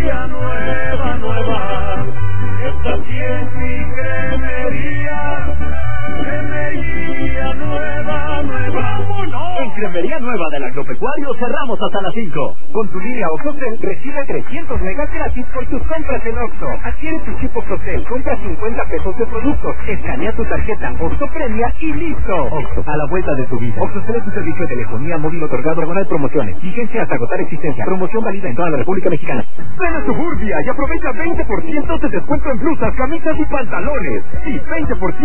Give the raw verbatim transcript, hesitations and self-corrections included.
cremería nueva, nueva, está aquí en mi cremería, cremería nueva, nueva. ¡Vámonos! En Cremería Nueva del Agropecuario cerramos hasta las cinco. Con tu línea Oxocel recibe trescientos megas gratis por tus compras en Oxxo. Adquiere tu chip Oxocel, compra cincuenta pesos de productos, escanea tu tarjeta Oxxo Premia y listo. Oxxo, a la vuelta de tu vida. Oxocel es tu servicio de telefonía móvil otorgado diagonal promociones. Vigencia hasta agotar existencia. Promoción válida en toda la República Mexicana. Ven a Suburbia y aprovecha veinte por ciento de descuento en blusas, camisas y pantalones. Y veinte por ciento